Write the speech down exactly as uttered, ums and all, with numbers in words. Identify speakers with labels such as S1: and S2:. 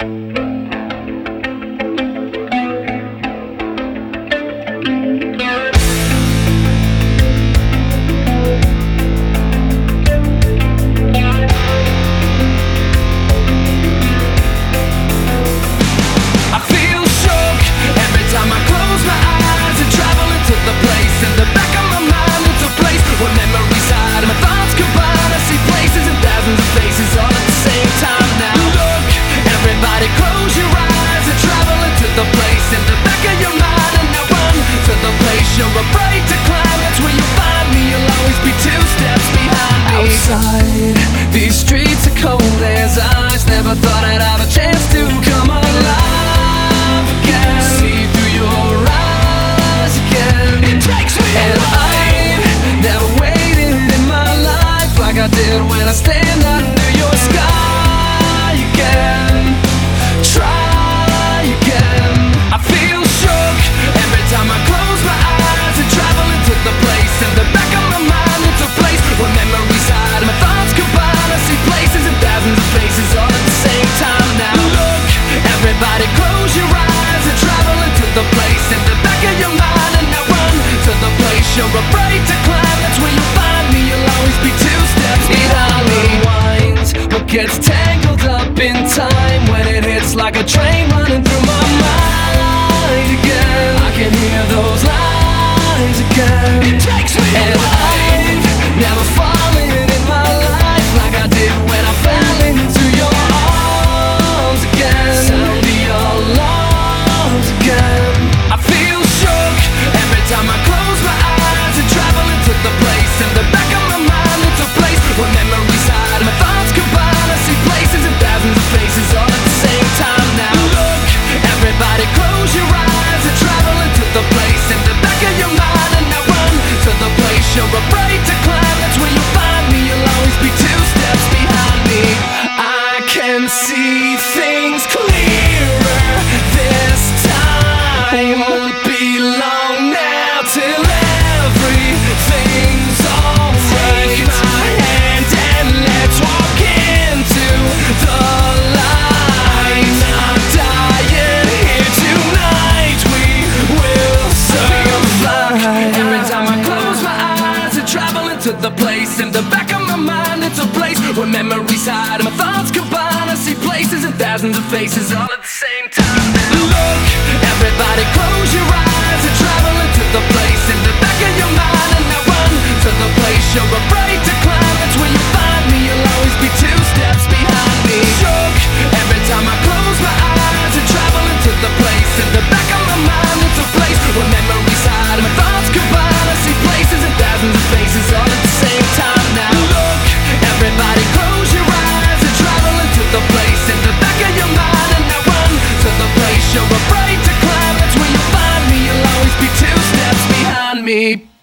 S1: These streets are cold as ice. Never thought I'd have a chance to come alive again. See through your eyes again. It takes me and I've never waited in my life like I did when I stand under your sky again. Try again. I feel shook every time I close my eyes and travel into the place in the back of my mind. It's a place where memories hide. My thoughts combine. I see places and thousands of faces all at the same time now. Look, everybody close your eyes and travel into the place in the back of your mind. And now run to the place you're afraid to climb. That's where you'll find me. You'll always be two steps behind me. Winds, what gets tangled up in time when it hits like a train running through my mind again. I can hear those lines again. It takes me and I've never fallen in my life like I did when I fell into your arms again. Sound the alarms again. I feel shook every time I close my eyes and travel into the place in the back of my mind. It's a place where memories hide. My thoughts combine. I see places and thousands of faces all at the same time now. Look, everybody close your eyes and travel into the place in the back of your mind. And now run to the place you're afraid to climb. That's where you'll find me. You'll always be two steps behind me. I can see things clearer this time. Won't be long now till everything's alright. Take my hand and let's walk into the light. I'm dying here tonight. We will survive. Every time I close my eyes and travel into the place in the back of my mind. It's a place where memories hide. My thoughts combine. I see places and thousands of faces all at the same time now. Look, everybody close your eyes and travel into the place in the back of your mind. And now run to the place you're afraid to climb. That's where you'll find me. You'll always be two steps behind me. Shook every time I close my eyes and travel into the place in the back of my mind. It's a place where memories hide. My thoughts combine. I see places and thousands of faces all at the same time now. Look, everybody close your eyes and travel into the place in the back of your mind. And now run to the place you're afraid to climb. That's where you'll find me. You'll always be two steps behind me.